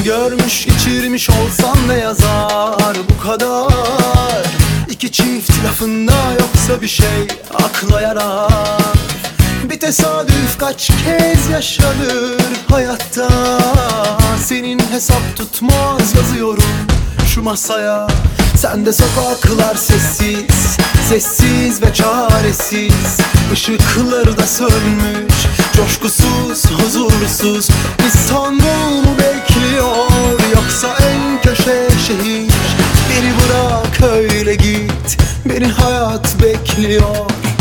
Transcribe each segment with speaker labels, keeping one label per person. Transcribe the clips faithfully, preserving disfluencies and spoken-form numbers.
Speaker 1: Görmüş içirmiş olsam ne yazar bu kadar? İki çift lafında yoksa bir şey akla yarar. Bir tesadüf kaç kez yaşanır hayatta. Senin hesap tutmaz yazıyorum şu masaya. Sende sokaklar sessiz, sessiz ve çaresiz. Işıkları da sönmüş, coşkusuz, huzursuz. İstanbul mu bekliyor yoksa en köşe şehir? Beni bırak öyle git, beni hayat bekliyor.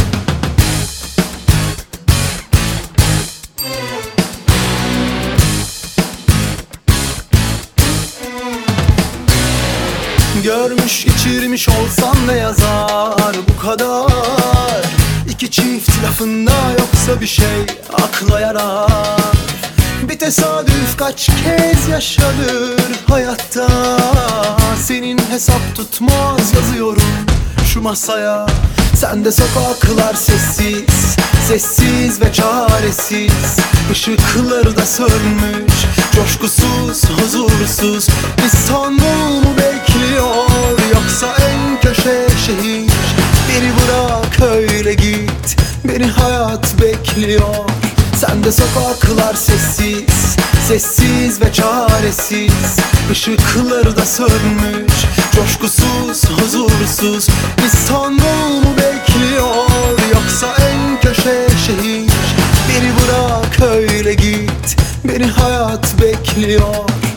Speaker 1: Görmüş içirmiş olsam ne yazar bu kadar? İki çift lafında yoksa bir şey akla yarar. Bir tesadüf kaç kez yaşanır hayatta. Senin hesap tutmaz yazıyorum şu masaya. Sende sokaklar sessiz, sessiz ve çaresiz. Işıkları da sönmüş, coşkusuz, huzursuz. İstanbul mu bekliyor yoksa en köşe şehir? Beni bırak öyle git, beni hayat bekliyor. Sende sokaklar sessiz, sessiz ve çaresiz. Işıkları da sönmüş, coşkusuz, huzursuz. İstanbul mu bekliyor yoksa en köşe şehir? Beni bırak öyle git, beni hayat bekliyor.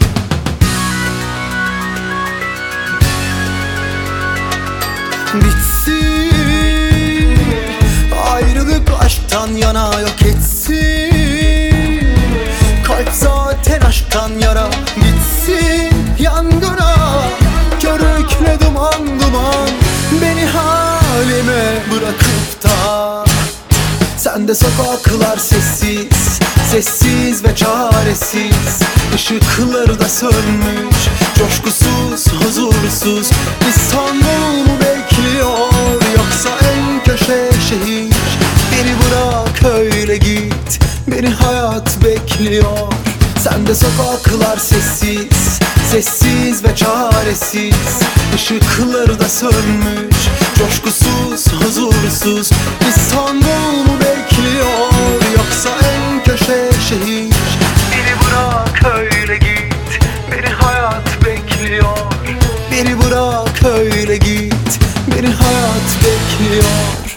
Speaker 1: Bitsin, ayrılık aşktan yana yok etsin. Kalp zaten aşktan yara, gitsin yangına. Körükle duman duman beni halime bırakıp da. Sende sokaklar sessiz, sessiz ve çaresiz. Işıkları da sönmüş, coşkusuz, huzursuz. İstanbul mu bekliyor yoksa en köşe şehir? Beni bırak öyle git, beni hayat bekliyor. Sende sokaklar sessiz, sessiz ve çaresiz. Işıkları da sönmüş, coşkusuz, huzursuz. İstanbul mu bekliyor yoksa en köşe şehir? Beni bırak öyle git, beni hayat bekliyor. Beni bırak öyle git, beni hayat bekliyor.